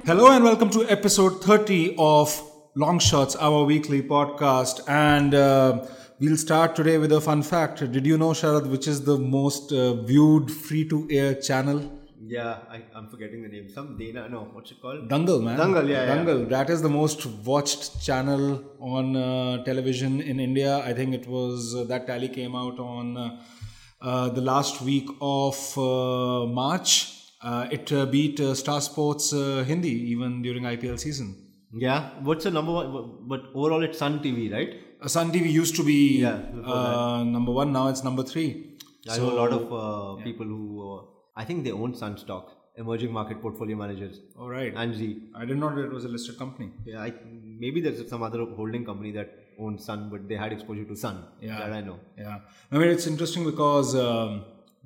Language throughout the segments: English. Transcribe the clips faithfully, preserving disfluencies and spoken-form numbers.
Hello and welcome to episode thirty of Long Shots, our weekly podcast. And uh, we'll start today with a fun fact. Did you know, Sharad, which is the most uh, viewed free-to-air channel? Yeah, I, I'm forgetting the name. Some Dana, no, what's it called? Dangal, man. Dangal, yeah, Dangal. yeah. That is the most watched channel on uh, television in India. I think it was, uh, that tally came out on uh, uh, the last week of uh, March. Uh, it uh, beat uh, Star Sports uh, Hindi even during I P L season. Yeah, what's the number one? But overall, it's Sun T V, right? Uh, Sun T V used to be Yeah, uh, number one. Now it's number three. I know a lot of uh, people who, uh, I think they own Sun stock, emerging market portfolio managers. All right. And Z. I did not know it was a listed company. Yeah, I, maybe there's some other holding company that owns Sun, but they had exposure to Sun. Yeah. That I know. Yeah. I mean, it's interesting because um,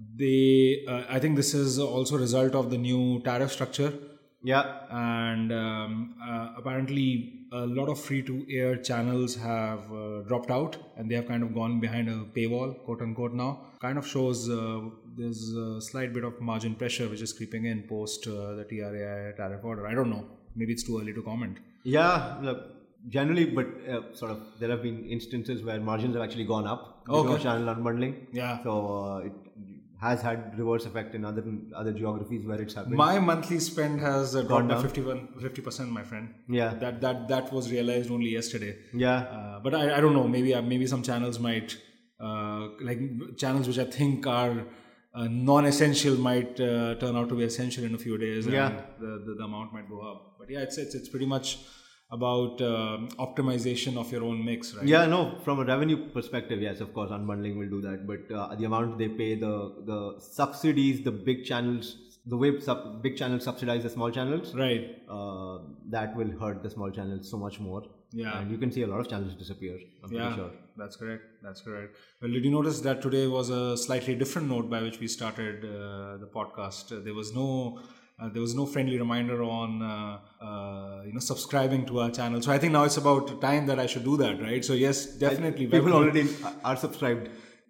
they, uh, I think this is also a result of the new tariff structure. Yeah. And um, uh, apparently a lot of free-to-air channels have uh, dropped out and they have kind of gone behind a paywall, quote-unquote now. Kind of shows uh, there's a slight bit of margin pressure which is creeping in post uh, the T R A I tariff order. I don't know. Maybe it's too early to comment. Yeah, look, generally, but uh, sort of, there have been instances where margins have actually gone up because Okay. of channel unbundling. Yeah. So uh, it has had reverse effect in other other geographies where it's happened. My monthly spend has uh, dropped by down? fifty-one, fifty percent, my friend. Yeah. That that that was realized only yesterday. Yeah. Uh, but I, I don't know. Maybe uh, maybe some channels might uh, like channels which I think are uh, non-essential might uh, turn out to be essential in a few days. Yeah. And the, the the amount might go up. But yeah, it's it's it's pretty much about um optimization of your own mix, right? Yeah, no, from a revenue perspective, yes, of course, unbundling will do that. But uh, the amount they pay, the the subsidies, the big channels, the way sub, big channels subsidize the small channels, Right. uh, that will hurt the small channels so much more. Yeah. And you can see a lot of channels disappear, I'm Yeah, pretty sure. that's correct. That's correct. Well, did you notice that today was a slightly different note by which we started uh, the podcast? Uh, there was no, uh, there was no friendly reminder on, uh, uh, you know, subscribing to our channel. So I think now it's about time that I should do that, right? So yes, definitely. People welcome. already are subscribed.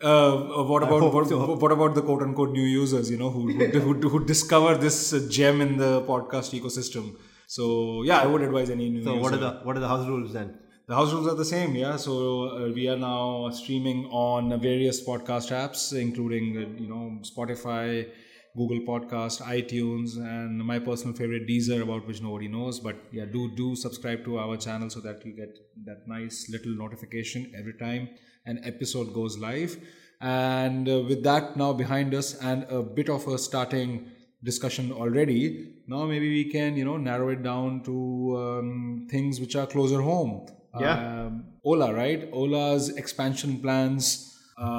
Uh, what about hope what, so. what about the quote unquote new users? You know, who who, who, who discover this uh, gem in the podcast ecosystem. So yeah, I would advise any new So user. what are the what are the house rules then? The house rules are the same, yeah. So uh, we are now streaming on various podcast apps, including uh, you know Spotify, Google Podcast, iTunes, and my personal favorite Deezer, about which nobody knows. But yeah, do do subscribe to our channel so that you get that nice little notification every time an episode goes live. And uh, with that now behind us and a bit of a starting discussion already, now maybe we can you know narrow it down to um, things which are closer home. Yeah. Um, Ola, right? Ola's expansion plans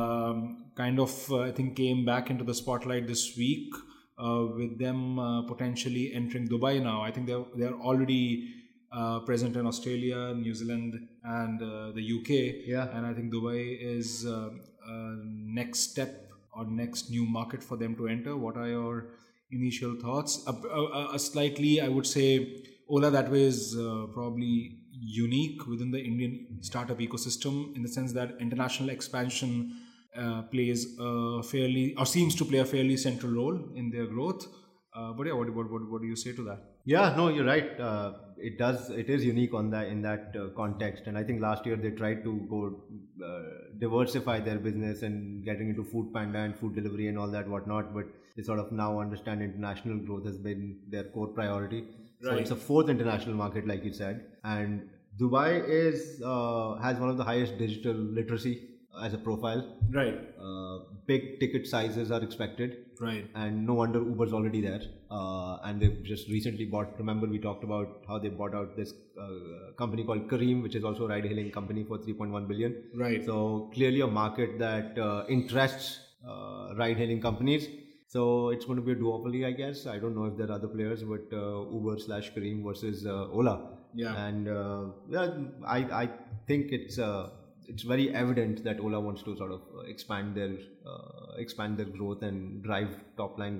um, kind of, uh, I think, came back into the spotlight this week uh, with them uh, potentially entering Dubai now. I think they're, they're already uh, present in Australia, New Zealand, and uh, the U K. Yeah. And I think Dubai is uh, uh, next step or next new market for them to enter. What are your initial thoughts? A, a, a slightly, I would say, Ola that way is uh, probably unique within the Indian startup ecosystem in the sense that international expansion uh, plays a fairly or seems to play a fairly central role in their growth. Uh, but yeah, what, what what what do you say to that? Yeah, no, you're right. Uh, it does. It is unique on that in that uh, context, and I think last year they tried to go uh, diversify their business and getting into food panda and food delivery and all that whatnot. But they sort of now understand international growth has been their core priority. So Right. it's a fourth international market, like you said, and Dubai is uh, has one of the highest digital literacy as a profile. Right, Uh, big ticket sizes are expected. right, And no wonder Uber's already there. Uh, and they've just recently bought, remember we talked about how they bought out this uh, company called Careem, which is also a ride-hailing company for three point one billion. right. So clearly a market that uh, interests uh, ride-hailing companies. So it's going to be a duopoly, I guess. I don't know if there are other players, but uh, Uber slash Careem versus uh, Ola. Yeah. And uh, yeah, I, I think it's uh, it's very evident that Ola wants to sort of uh, expand their uh, expand their growth and drive top line growth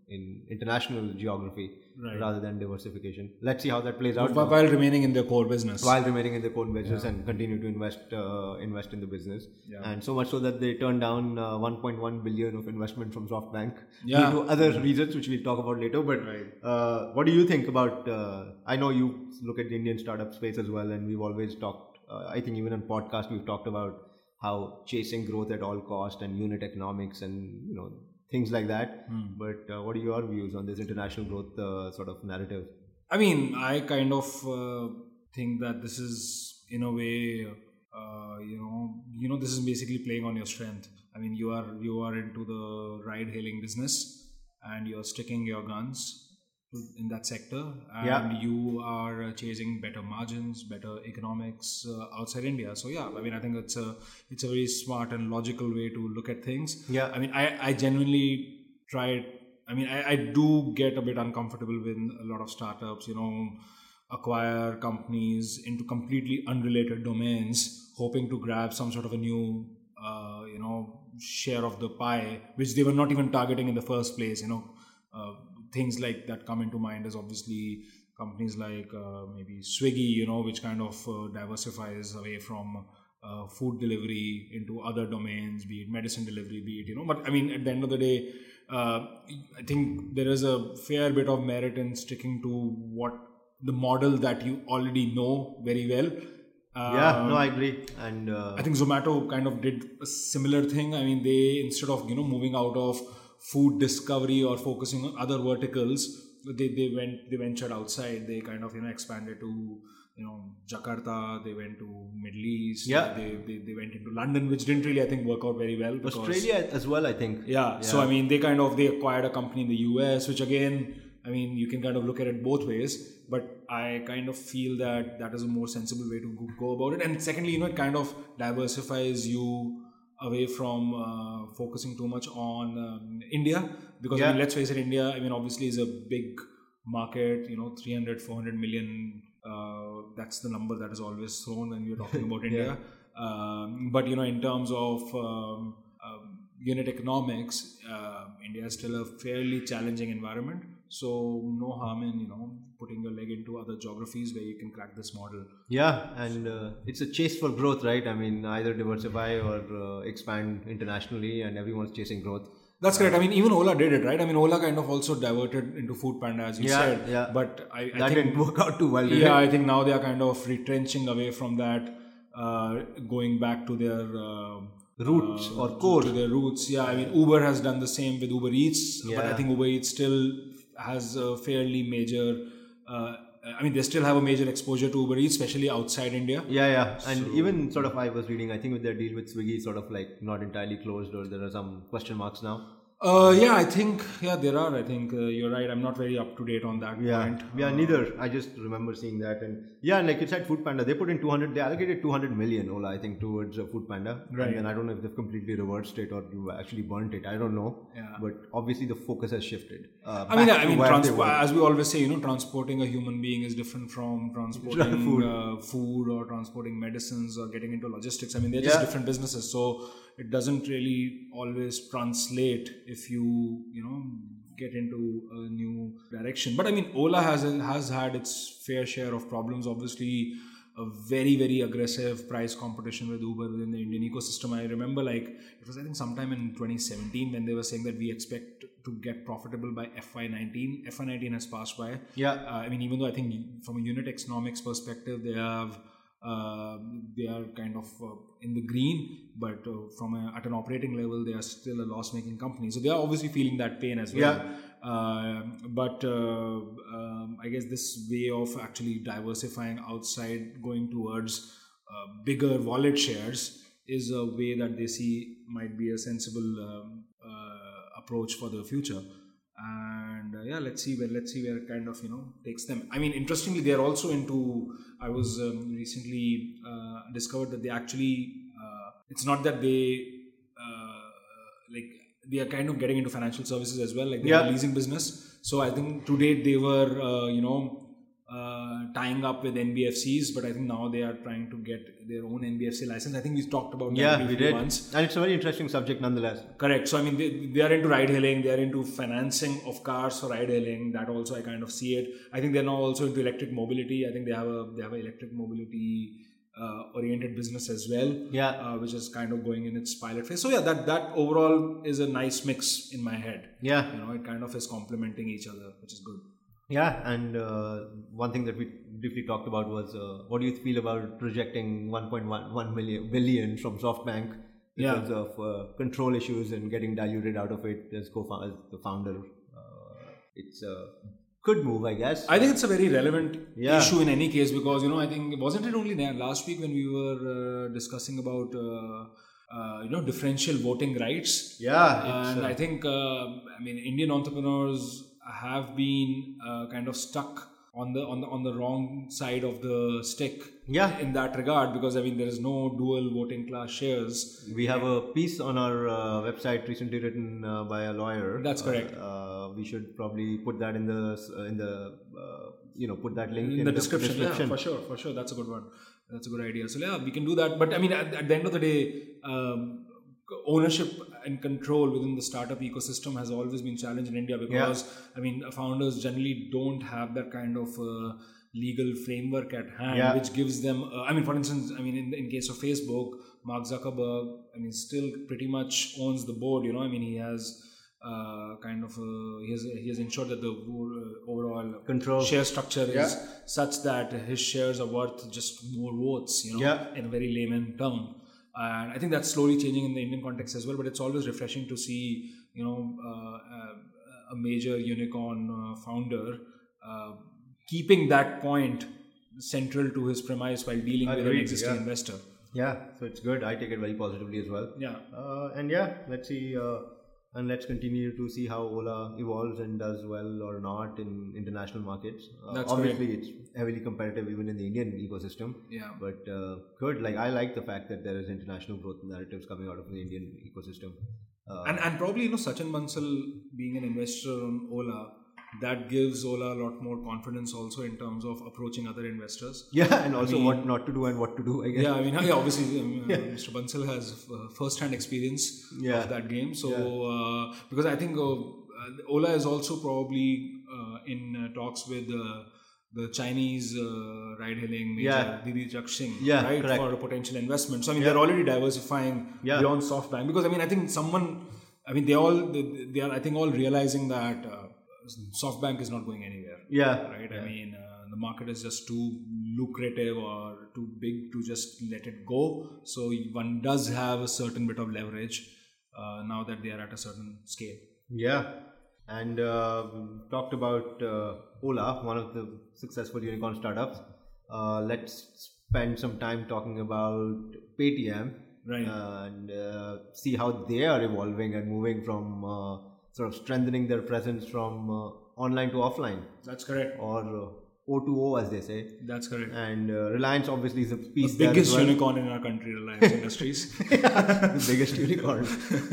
in international geography Right. rather than diversification. Let's see how that plays out. While, while remaining in their core business. While remaining in the core business and continue to invest uh, invest in the business, Yeah. and so much so that they turned down uh, one point one billion of investment from SoftBank Yeah. due to other reasons, which we'll talk about later. But Right. uh, what do you think about? Uh, I know you look at the Indian startup space as well, and we've always talked. Uh, I think even on podcast we've talked about how chasing growth at all cost and unit economics and you know things like that. Hmm. But uh, what are your views on this international growth uh, sort of narrative? I mean, I kind of uh, think that this is, in a way, uh, you know, you know, this is basically playing on your strength. I mean, you are you are into the ride-hailing business, and you're sticking your guns in that sector, and Yeah. you are uh, chasing better margins, better economics uh, outside India. So yeah, I mean, I think it's a it's a very smart and logical way to look at things. Yeah. I mean, I I genuinely tried. I mean, I, I do get a bit uncomfortable with a lot of startups, you know, acquire companies into completely unrelated domains, hoping to grab some sort of a new, uh, you know, share of the pie, which they were not even targeting in the first place. You know, uh, things like that come into mind is obviously companies like uh, maybe Swiggy, you know, which kind of uh, diversifies away from uh, food delivery into other domains, be it medicine delivery, be it, you know, but I mean, at the end of the day, uh, I think there is a fair bit of merit in sticking to what the model that you already know very well. Yeah, no, Um, I agree. And uh, I think Zomato kind of did a similar thing. I mean, they, instead of, you know, moving out of food discovery or focusing on other verticals, they, they went, they ventured outside. They kind of, you know, expanded to, you know, Jakarta. They went to Middle East. Yeah. They, they, they went into London, which didn't really, I think, work out very well. Because, Australia as well, I think. Yeah. So, I mean, they kind of, they acquired a company in the U S, which again, I mean, you can kind of look at it both ways, but I kind of feel that that is a more sensible way to go- go about it. And secondly, you know, it kind of diversifies you away from uh, focusing too much on um, India. Because, I Yeah. mean, let's face it, India, I mean, obviously is a big market, you know, three hundred, four hundred million. Uh, that's the number that is always thrown when we're talking about India. Um, but, you know, in terms of um, um, unit economics, uh, India is still a fairly challenging environment. So no harm in, you know, putting your leg into other geographies where you can crack this model. Yeah, and uh, it's a chase for growth, right? I mean, either diversify or uh, expand internationally, and everyone's chasing growth. That's correct. I mean, even Ola did it, right? I mean, Ola kind of also diverted into Food Panda, as you Yeah, said. yeah. But I, I That think, didn't work out too well, did yeah, it? I think now they are kind of retrenching away from that, uh, going back to their uh, Roots uh, or core. to their roots. Yeah, I mean, Uber has done the same with Uber Eats, but I Yeah. think Uber Eats still has a fairly major. Uh, I mean, they still have a major exposure to Uber Eats, especially outside India. Yeah, yeah. And even sort of, I was reading, I think with their deal with Swiggy, sort of like not entirely closed, or there are some question marks now. Uh, yeah, I think yeah there are. I think uh, you're right. I'm not very up to date on that Yeah, point. yeah, Uh, neither. I just remember seeing that, and yeah, and like you said, Food Panda, they put in two hundred, they allocated two hundred million, Ola, I think, towards uh, Food Panda. Right. And then I don't know if they've completely reversed it or you actually burnt it. I don't know. Yeah. But obviously the focus has shifted. Uh, I mean, back I to mean, where they transpo- were. as we always say, you know, transporting a human being is different from transporting Food. Uh, food or transporting medicines or getting into logistics. I mean, they're just Yeah. different businesses, so it doesn't really always translate if you, you know, get into a new direction. But I mean, Ola has has had its fair share of problems. Obviously, a very very aggressive price competition with Uber within the Indian ecosystem. I remember, like, it was I think sometime in twenty seventeen when they were saying that we expect to get profitable by F Y nineteen. F Y nineteen has passed by. Yeah. Uh, I mean, even though I think from a unit economics perspective, they have uh, they are kind of uh, in the green, but uh, from a, at an operating level, they are still a loss-making company. So they are obviously feeling that pain as well. Yeah. Uh, but uh, um, I guess this way of actually diversifying outside, going towards uh, bigger wallet shares, is a way that they see might be a sensible um, uh, approach for the future. And uh, yeah, let's see where let's see where it kind of, you know, takes them. I mean, interestingly, they are also into. I was um, recently uh, discovered that they actually. Uh, it's not that they uh, like they are kind of getting into financial services as well. Like they have Yeah. a leasing business. So I think to date they were uh, you know uh, tying up with N B F Cs, but I think now they are trying to get their own N B F C license. I think we talked about that yeah, briefly we did. once. And it's a very interesting subject nonetheless. Correct. So, I mean, they, they are into ride hailing, they are into financing of cars for ride hailing. That also, I kind of see it. I think they're now also into electric mobility. I think they have a they have an electric mobility uh, oriented business as well, yeah, uh, which is kind of going in its pilot phase. So, yeah, that, that overall is a nice mix in my head. Yeah. You know, it kind of is complementing each other, which is good. Yeah, and uh, one thing that we briefly talked about was uh, what do you feel about projecting one point one million billion from SoftBank because yeah. of uh, control issues and getting diluted out of it as co as the founder? Uh, it's a good move, I guess. I think it's a very relevant yeah. issue in any case because, you know, I think, wasn't it only last week when we were uh, discussing about, uh, uh, you know, differential voting rights? Yeah. And uh, I think, uh, I mean, Indian entrepreneurs have been uh, kind of stuck on the on the on the wrong side of the stick. Yeah. In that regard, because I mean there is no dual voting class shares. We have a piece on our uh, website recently written uh, by a lawyer. That's correct. Uh, uh, we should probably put that in the uh, in the uh, you know put that link in, in the, the description. description. Yeah, for sure, for sure. That's a good one. That's a good idea. So yeah, we can do that. But I mean, at, at the end of the day, um, ownership and control within the startup ecosystem has always been challenged in India because yeah. I mean founders generally don't have that kind of uh, legal framework at hand yeah. which gives them uh, I mean for instance I mean in, in case of Facebook, Mark Zuckerberg I mean still pretty much owns the board, you know I mean he has uh, kind of uh, he has he has ensured that the overall control share structure yeah. is such that his shares are worth just more votes, you know yeah. in a very layman term. And I think that's slowly changing in the Indian context as well. But it's always refreshing to see, you know, uh, a major unicorn uh, founder uh, keeping that point central to his premise while dealing Agreed, with an existing yeah. investor. Yeah, so it's good. I take it very positively as well. Yeah, uh, and yeah, let's see. Uh, And let's continue to see how Ola evolves and does well or not in international markets. Uh, That's obviously, correct. It's heavily competitive even in the Indian ecosystem. Yeah. But uh, good. Like I like the fact that there is international growth narratives coming out of the Indian ecosystem. Uh, and and probably you know Sachin Bansal being an investor on Ola, that gives Ola a lot more confidence also in terms of approaching other investors. Yeah, and also I mean, what not to do and what to do, I guess. Yeah, I mean, yeah, obviously, um, yeah. Mister Bansal has uh, first-hand experience yeah. of that game. So, yeah. uh, because I think uh, Ola is also probably uh, in uh, talks with uh, the Chinese uh, ride-hailing major, yeah. Didi Chuxing, yeah, right, correct. for a potential investment. So, I mean, yeah. they're already diversifying yeah. beyond SoftBank. Because, I mean, I think someone, I mean, they all, they, they are, I think, all realizing that uh, SoftBank is not going anywhere. Yeah. Right? Yeah. I mean, uh, the market is just too lucrative or too big to just let it go. So one does have a certain bit of leverage uh, now that they are at a certain scale. Yeah. And uh, talked about uh, Ola, one of the successful unicorn startups. Uh, let's spend some time talking about Paytm. Right. Uh, and uh, see how they are evolving and moving from uh, sort of strengthening their presence from uh, online to offline. That's correct. Or uh, O to O, as they say. That's correct. And uh, Reliance obviously is a piece. The biggest well. unicorn in our country, Reliance Industries. The biggest unicorn.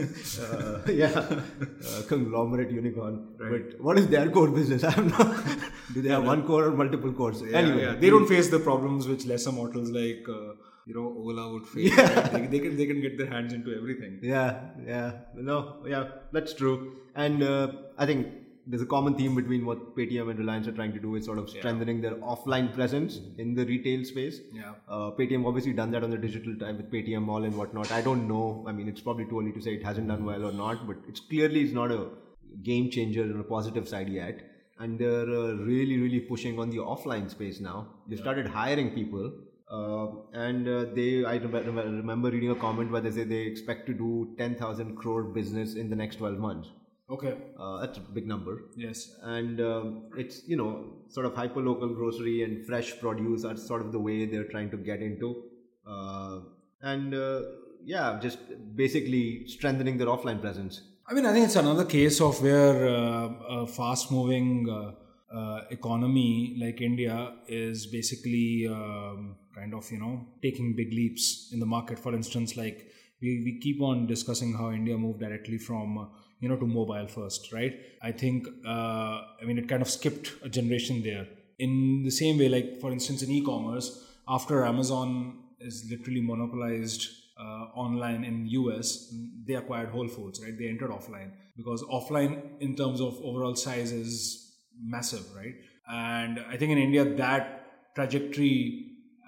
uh, yeah, uh, conglomerate unicorn. Right. But what is their core business? I don't know. Do they have one core or multiple cores? Yeah, anyway, yeah. They don't face the problems which lesser mortals like uh, you know Ola would face. Yeah. Right? They, they can they can get their hands into everything. Yeah, yeah, no, yeah, that's true. And uh, I think there's a common theme between what Paytm and Reliance are trying to do is sort of strengthening yeah. their offline presence in the retail space. Yeah. Uh, Paytm obviously done that on the digital time with Paytm Mall and whatnot. I don't know. I mean, it's probably too early to say it hasn't done well or not, but it's clearly it's not a game changer on a positive side yet. And they're uh, really, really pushing on the offline space now. They yeah. started hiring people. Uh, and uh, they, I remember reading a comment where they say they expect to do ten thousand crore business in the next twelve months. Okay. Uh, that's a big number. Yes. And um, it's, you know, sort of hyper-local grocery and fresh produce are sort of the way they're trying to get into. Uh, and uh, yeah, just basically strengthening their offline presence. I mean, I think it's another case of where uh, a fast-moving uh, uh, economy like India is basically um, kind of, you know, taking big leaps in the market. For instance, like we, we keep on discussing how India moved directly from, uh, you know, to mobile first, right? I think, uh, I mean, it kind of skipped a generation there. in the same way, like for instance, in e-commerce, after Amazon is literally monopolized uh, online in U S, they acquired Whole Foods, right? They entered offline because offline in terms of overall size is massive, right? And I think in India that trajectory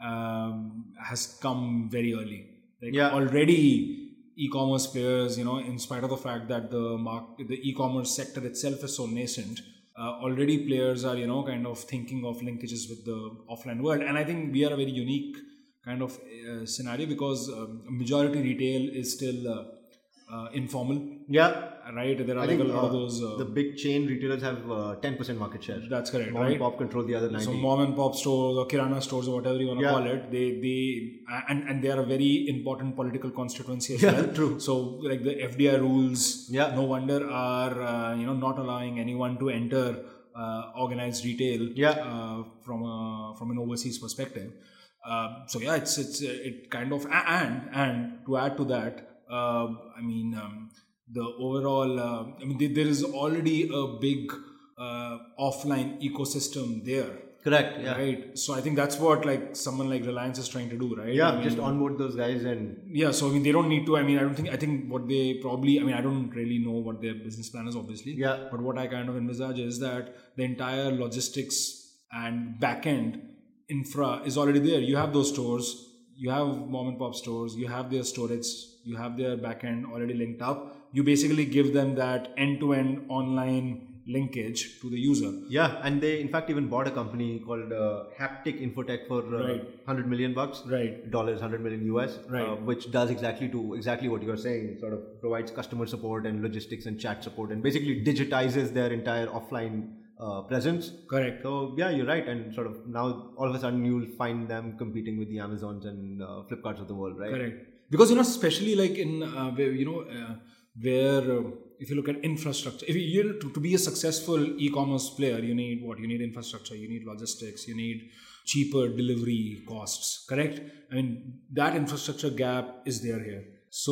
um, has come very early. Like Yeah. already e-commerce players, you know, in spite of the fact that the market, the e-commerce sector itself is so nascent, uh, already players are, you know, kind of thinking of linkages with the offline world. And I think we are a very unique kind of uh, scenario because um, majority retail is still uh, uh, informal, Yeah. right? There are I like think a lot uh, of those. Uh, the big chain retailers have uh, ten percent market share. that's correct, Mom right? and pop control the other ninety. So mom and pop stores or kirana stores or whatever you want to Yeah. call it, they they and and they are a very important political constituency as Yeah, well. true. So like the F D I rules, Yeah. no wonder are uh, you know not allowing anyone to enter uh, organized retail Yeah. uh, from a from an overseas perspective. Uh, so yeah, it's it's it kind of and and to add to that, uh, I mean um, the overall uh, I mean there is already a big uh, offline ecosystem there. Correct. Yeah. Right. So I think that's what like someone like Reliance is trying to do, right? Yeah. I mean, just onboard those guys and yeah. So I mean, they don't need to. I mean, I don't think. I think what they probably. I mean, I don't really know what their business plan is, obviously. Yeah. But what I kind of envisage is that the entire logistics and backend infra is already there. You have those stores. You have mom and pop stores. You have their storage. You have their backend already linked up. You basically give them that end-to-end online linkage to the user. yeah, and they in fact even bought a company called uh, Haptic Infotech for uh, Right. one hundred million bucks. Right. Dollars, one hundred million U S, Right. uh, which does exactly to exactly what you're saying. It sort of provides customer support and logistics and chat support, and basically digitizes their entire offline uh, presence. Correct. So yeah, you're right, and sort of now all of a sudden you'll find them competing with the Amazons and uh, Flipkarts of the world, right? Correct. Because you know, especially like in uh, where you know uh, where uh, if you look at infrastructure, if you, you to, to be a successful e-commerce player, you need what? You need infrastructure. You need logistics. You need cheaper delivery costs. Correct. I mean that infrastructure gap is there here.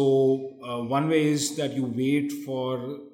So uh, one way is that you wait for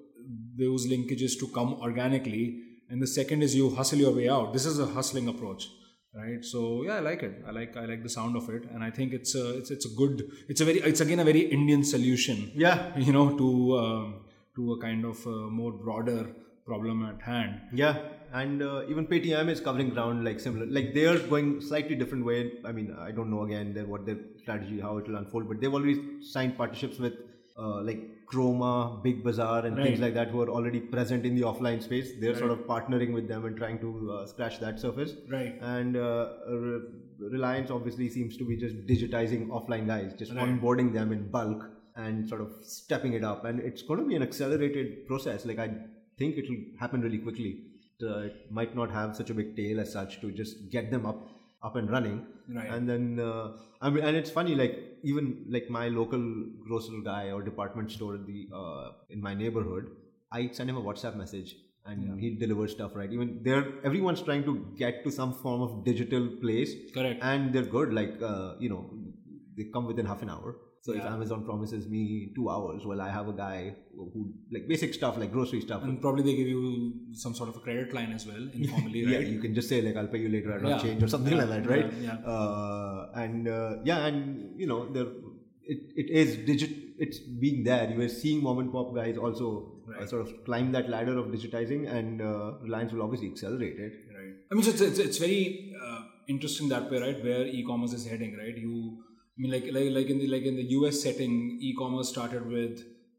those linkages to come organically, and the second is you hustle your way out. This is a hustling approach. Right, so yeah, I like it. I like I like the sound of it, and I think it's a it's it's a good. It's a very it's again a very Indian solution. Yeah, You know, to um, to a kind of uh, more broader problem at hand. yeah, and uh, even Paytm is covering ground like similar. Like they are going slightly different way. I mean, I don't know again their, what their strategy, how it will unfold, but they've already signed partnerships with uh, like Chroma, Big Bazaar, and Right. things like that, who are already present in the offline space. They're sort of partnering with them and trying to uh, scratch that surface. Right. And uh, Re- Reliance obviously seems to be just digitizing offline guys, just Right. onboarding them in bulk and sort of stepping it up. And it's going to be an accelerated process. Like I think it will happen really quickly. Uh, it might not have such a big tail as such to just get them up up and running. Right. And then uh, I mean, and it's funny, like even like my local grocery guy or department store in the uh, in my neighborhood, I send him a WhatsApp message and he delivers stuff, right? Even there, everyone's trying to get to some form of digital place. Correct. And they're good, like uh, you know, they come within half an hour. So if Yeah. Amazon promises me two hours, well, I have a guy who like basic stuff like grocery stuff. And probably they give you some sort of a credit line as well, informally, Yeah, right? you can just say like I'll pay you later. I don't Yeah. change or something Yeah, like that, right? yeah, yeah. Uh, and uh, yeah, and you know, there it, it is digit. It's being there. You are seeing mom and pop guys also uh, Right. sort of climb that ladder of digitizing, and uh, Reliance will obviously accelerate it. Right. I mean, so it's it's, it's very uh, interesting that way, right? Where e-commerce is heading, right? You, I mean, like like like in the like in the U S setting, e-commerce started with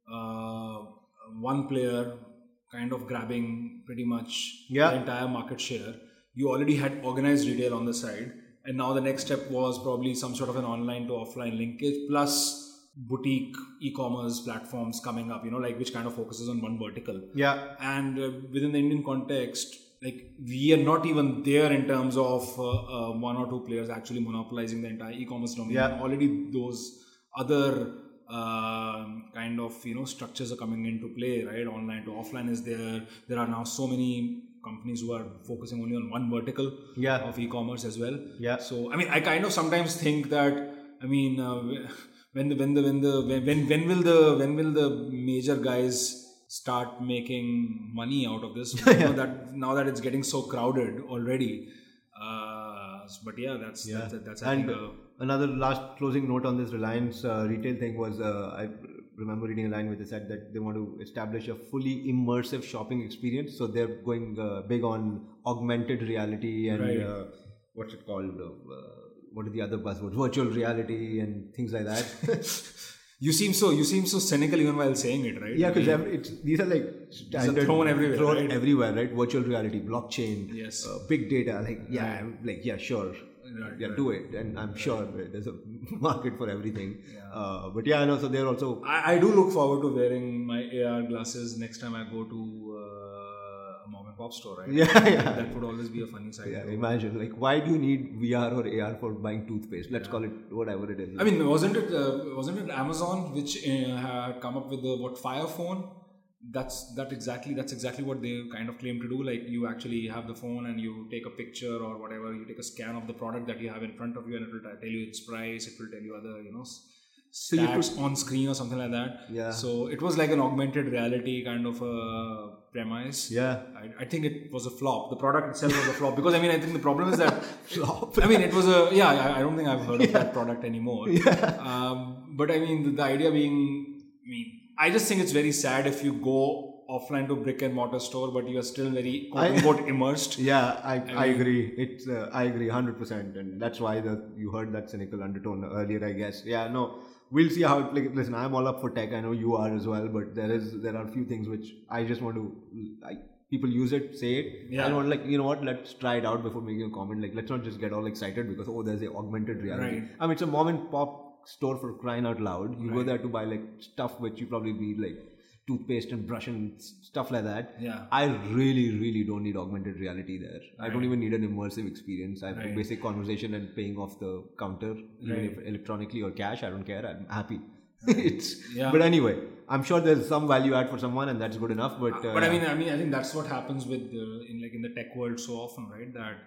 uh, one player kind of grabbing pretty much Yeah. the entire market share. You already had organized retail on the side, and now the next step was probably some sort of an online to offline linkage plus boutique e-commerce platforms coming up. You know, like which kind of focuses on one vertical. Yeah, And uh, within the Indian context, like we are not even there in terms of uh, uh, one or two players actually monopolizing the entire e-commerce domain. Yeah. Already those other uh, kind of you know structures are coming into play, right? Online to offline is there. There are now so many companies who are focusing only on one vertical Yeah. of e-commerce as well. Yeah. So I mean, I kind of sometimes think that I mean, uh, when the when the when the when when when will the when will the major guys start making money out of this? You know, that now that it's getting so crowded already, Uh, but yeah, that's Yeah. that's, that's I And think, uh, another last closing note on this Reliance uh, retail thing was uh, I remember reading a line where they said that they want to establish a fully immersive shopping experience. So they're going uh, big on augmented reality and Right. uh, what's it called? Uh, what are the other buzzwords? Virtual reality and things like that. you seem so you seem so cynical even while saying it, right? Yeah, I mean, because it's these are like standard thrown everywhere, thrown right? everywhere, right? Virtual reality, blockchain, Yes. uh, big data. Like yeah, I'm like yeah, sure, Right, yeah, right. do it, and I'm sure there's a market for everything. Uh, but yeah, I know. So they're also I, I do look forward to wearing my A R glasses next time I go to uh, a mom and pop store, right? yeah, yeah. That would always be a funny side. Yeah, to- imagine like why do you need V R or A R for buying toothpaste? Let's call it whatever it is. I mean, wasn't it uh, wasn't it Amazon which uh, had come up with the what Fire phone? That's that exactly that's exactly what they kind of claim to do. Like you actually have the phone and you take a picture or whatever, you take a scan of the product that you have in front of you, and it will t- tell you its price. It will tell you other you know s- you stats on screen or something like that. Yeah. So it was like an augmented reality kind of a premise. yeah, I, I think it was a flop. The product itself was a flop because I mean I think the problem is that flop. I mean it was a yeah I, I don't think I've heard of that product anymore. Um, but I mean the, the idea being I mean I just think it's very sad if you go offline to brick and mortar store but you are still very quote unquote immersed. Yeah, I, I, agree. It's uh, I agree one hundred percent, and that's why the you heard that cynical undertone earlier, I guess. Yeah, no, we'll see how. Like, listen, I'm all up for tech. I know you are as well, but there is there are a few things which I just want to. I, people use it, say it. Yeah. I don't like you know what. Let's try it out before making a comment. Like, let's not just get all excited because oh, there's a augmented reality. Right. I mean, it's a mom and pop store for crying out loud. You go there to buy like stuff which you probably need like toothpaste and brush and stuff like that. Yeah. I really, really don't need augmented reality there. I don't even need an immersive experience. I have Right. basic conversation and paying off the counter, even if electronically or cash. I don't care. I'm happy. it's Yeah. But anyway, I'm sure there's some value add for someone, and that's good enough. But uh, But I mean I mean I think that's what happens with the, in like in the tech world so often, right? That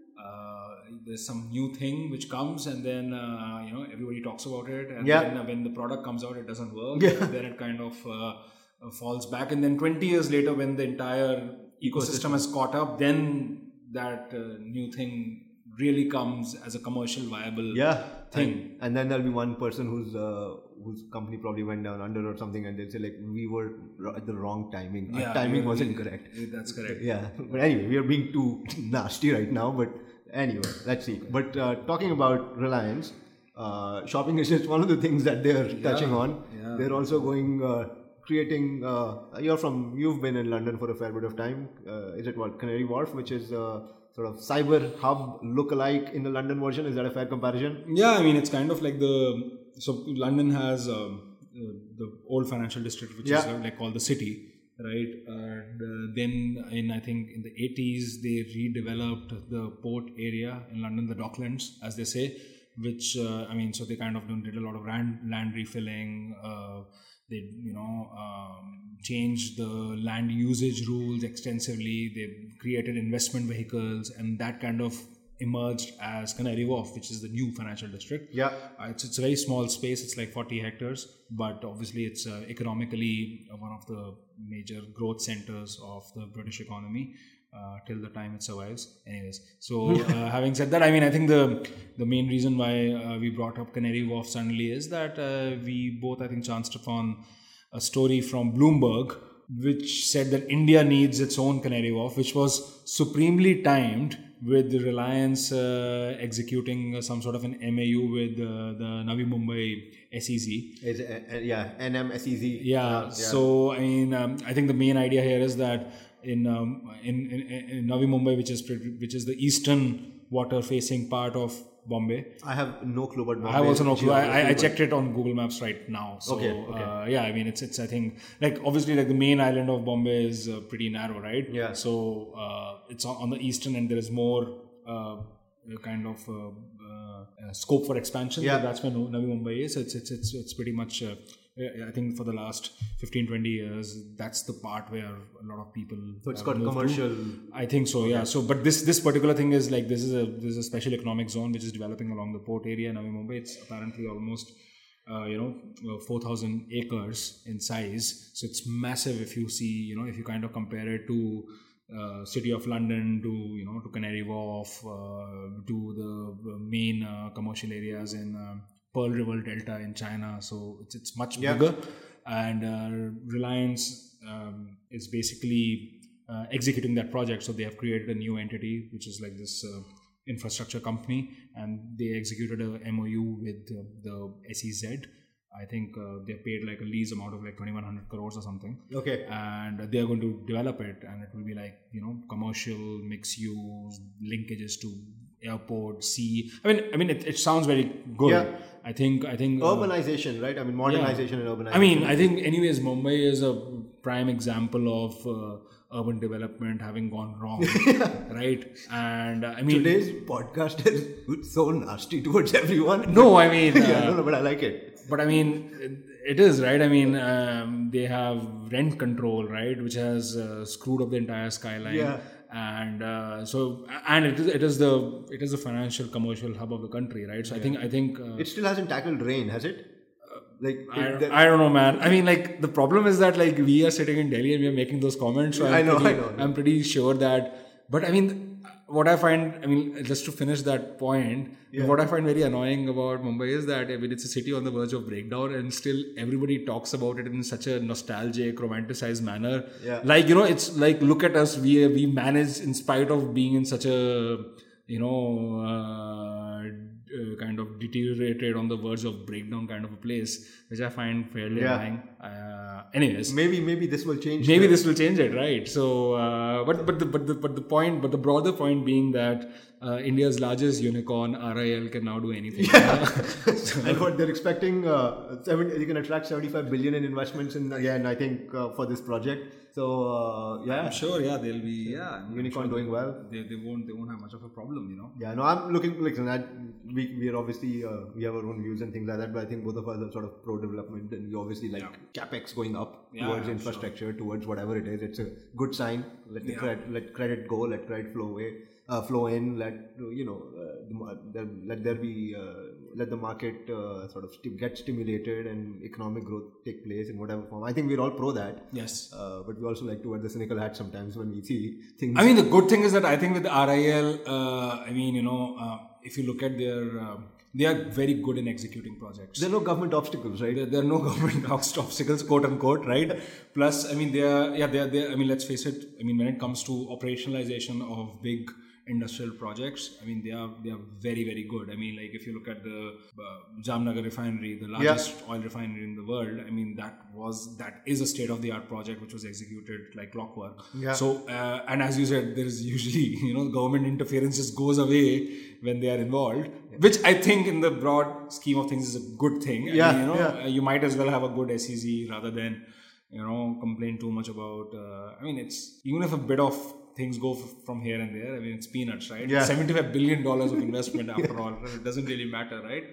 uh, there's some new thing which comes and then uh, you know everybody talks about it, and Yeah. then uh, when the product comes out it doesn't work. Yeah. Then it kind of uh, uh, falls back, and then twenty years later when the entire ecosystem has caught up, then that uh, new thing really comes as a commercial viable yeah, thing. And, and then there'll be one person whose uh, whose company probably went down under or something, and they'll say like we were r- at the wrong timing. Our Yeah, timing we- wasn't correct. Yeah, that's correct. Yeah, but anyway, we are being too nasty right now. But anyway, let's see. But uh, talking about Reliance, uh, shopping is just one of the things that they're touching on. yeah. They're also going uh, creating. Uh, you're from. You've been in London for a fair bit of time. Uh, is it what Canary Wharf, which is uh, sort of cyber hub look-alike in the London version? Is that a fair comparison? Yeah, I mean it's kind of like the so London has um, uh, the old financial district, which is Yeah. uh, like called the city, right? And uh, then in I think in the eighties they redeveloped the port area in London, the Docklands, as they say, which uh, I mean so they kind of did a lot of land, land refilling. Uh, they you know um, changed the land usage rules extensively. They created investment vehicles, and that kind of emerged as Canary Wharf, which is the new financial district. Yeah. Uh, it's, it's a very small space. It's like forty hectares, but obviously it's uh, economically uh, one of the major growth centers of the British economy uh, till the time it survives. Anyways, so uh, having said that, I mean, I think the the main reason why uh, we brought up Canary Wharf suddenly is that uh, we both, I think, chanced upon a story from Bloomberg which said that India needs its own Canary Wharf, which was supremely timed with Reliance uh, executing uh, some sort of an M A U with uh, the Navi Mumbai S E Z. Is it, uh, yeah, N M S E Z. Yeah, so I mean, um, I think the main idea here is that in um, in, in, in Navi Mumbai, which is pretty, which is the eastern water-facing part of Bombay. I have no clue about Bombay. I have also no clue. I, I, I geography, checked it on Google Maps right now. So Okay, okay. Uh, yeah, I mean it's it's I think like obviously like the main island of Bombay is uh, pretty narrow, right? Yeah. So uh, it's on, on the eastern end. There is more uh, kind of uh, uh, scope for expansion. Yeah. So that's where Navi Mumbai is. It's it's it's it's pretty much. Uh, I think for the last fifteen, twenty years, that's the part where a lot of people. So it's have got moved to. commercial. I think so, yeah. So, but this this particular thing is like this is a this is a special economic zone which is developing along the port area in Navi Mumbai. It's apparently almost uh, you know uh, four thousand acres in size. So it's massive if you see you know if you kind of compare it to uh, city of London to you know to Canary Wharf uh, to the main uh, commercial areas in uh, Pearl River Delta in China. So it's it's much yeah. bigger, and uh, Reliance um, is basically uh, executing that project. So they have created a new entity, which is like this uh, infrastructure company, and they executed a M O U with uh, the S E Z. I think uh, they paid like a lease amount of like twenty-one hundred crores or something. Okay. And they are going to develop it, and it will be like, you know, commercial, mixed use, linkages to airport, sea. I mean, I mean, it, it sounds very good. Yeah. I think, I think. Urbanization, uh, right? I mean, modernization yeah. and urbanization. I mean, I think anyways, Mumbai is a prime example of uh, urban development having gone wrong, right? And uh, I mean. Today's podcast is so nasty towards everyone. No, I mean. Uh, yeah, no, no, but I like it. But I mean, it is, right? I mean, um, they have rent control, right? Which has uh, screwed up the entire skyline. Yeah. And uh, so, and it is, it is the, it is the financial commercial hub of the country, right? So yeah. I think, I think. Uh, it still hasn't tackled rain, has it? Uh, like, I, it, I don't know, man. I mean, like, the problem is that, like, we are sitting in Delhi and we are making those comments. So I'm I know, pretty, I know. I'm pretty sure that, but I mean, what I find, I mean, just to finish that point, yeah. what I find very annoying about Mumbai is that, I mean, it's a city on the verge of breakdown, and still everybody talks about it in such a nostalgic, romanticized manner. Yeah. Like, you know, it's like, look at us, we we managed in spite of being in such a, you know, uh, uh, kind of deteriorated on the verge of breakdown kind of a place, which I find fairly yeah. annoying. Uh, anyways, maybe maybe this will change. Maybe the... this will change it, right? So, uh, but but the but the but the point, but the broader point being that uh, India's largest unicorn, R I L, can now do anything. Yeah. so, and what they're expecting, uh, seven, you can attract seventy-five billion in investments in again, I think, uh, for this project. So uh, yeah, I'm sure. Yeah, they'll be yeah. Unicorn sure doing well. They, they won't they won't have much of a problem, you know. Yeah, no, I'm looking like that. We we are obviously uh, we have our own views and things like that, but I think both of us are sort of pro development, and we obviously like yeah. capex going up yeah, towards yeah, infrastructure, sure. towards whatever it is. It's a good sign. Let the yeah. credit let credit go. Let credit flow away. Uh, flow in. Let you know. Uh, the, let there be. Uh, let the market uh, sort of st- get stimulated and economic growth take place in whatever form. I think we're all pro that. Yes. Uh, but we also like to wear the cynical hat sometimes when we see things. I mean, the good thing is that I think with the R I L, uh, I mean, you know, uh, if you look at their, uh, they are very good in executing projects. There are no government obstacles, right? There, there are no government obstacles, quote unquote, right? Plus, I mean, they are, yeah, they are, they are, I mean, let's face it. I mean, when it comes to operationalization of big industrial projects, I mean, they are they are very, very good. I mean, like if you look at the uh, Jamnagar refinery, the largest yeah. oil refinery in the world, I mean, that was that is a state-of-the-art project which was executed like clockwork. Yeah. So, uh, and as you said, there is usually, you know, government interference just goes away when they are involved, yeah. which I think in the broad scheme of things is a good thing. Yeah, I mean, you know, yeah. uh, you might as well have a good S E Z rather than, you know, complain too much about, uh, I mean, it's, even if a bit of things go f- from here and there, I mean, it's peanuts, right? Yeah. seventy-five billion dollars of investment after all. It doesn't really matter, right?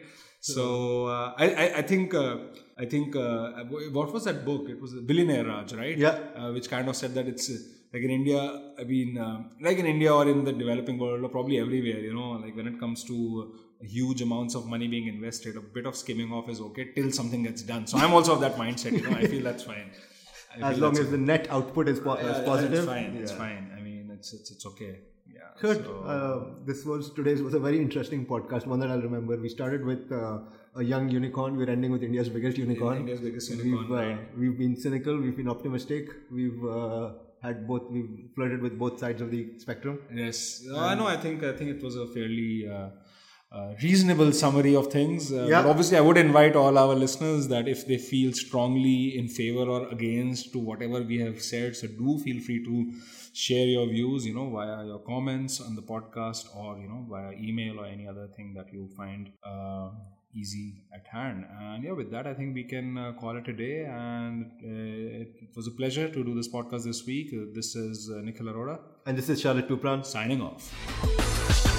So, uh, I, I, I think, uh, I think, uh, what was that book? It was Billionaire Raj, right? Yeah. Uh, which kind of said that it's, uh, like in India, I mean, uh, like in India or in the developing world or probably everywhere, you know, like when it comes to huge amounts of money being invested, a bit of skimming off is okay till something gets done. So I'm also of that mindset, you know, I feel that's fine. I as long as the net output is, po- yeah, is positive. It's fine, yeah. it's fine. I mean, it's it's, it's okay. Yeah. Good. So, uh, this was today's was a very interesting podcast, one that I'll remember. We started with uh, a young unicorn. We're ending with India's biggest unicorn. India's biggest unicorn. We've, uh, right. we've been cynical. We've been optimistic. We've uh, had both. We've flirted with both sides of the spectrum. Yes. Uh, I know. I think. I think it was a fairly uh, uh, reasonable summary of things. Uh, yeah. But obviously, I would invite all our listeners that if they feel strongly in favor or against to whatever we have said, so do feel free to share your views, you know, via your comments on the podcast or, you know, via email or any other thing that you find uh, easy at hand. And yeah, with that, I think we can uh, call it a day. And uh, it was a pleasure to do this podcast this week. Uh, this is uh, Nikhil Arora. And this is Charlotte Tupran. Signing off.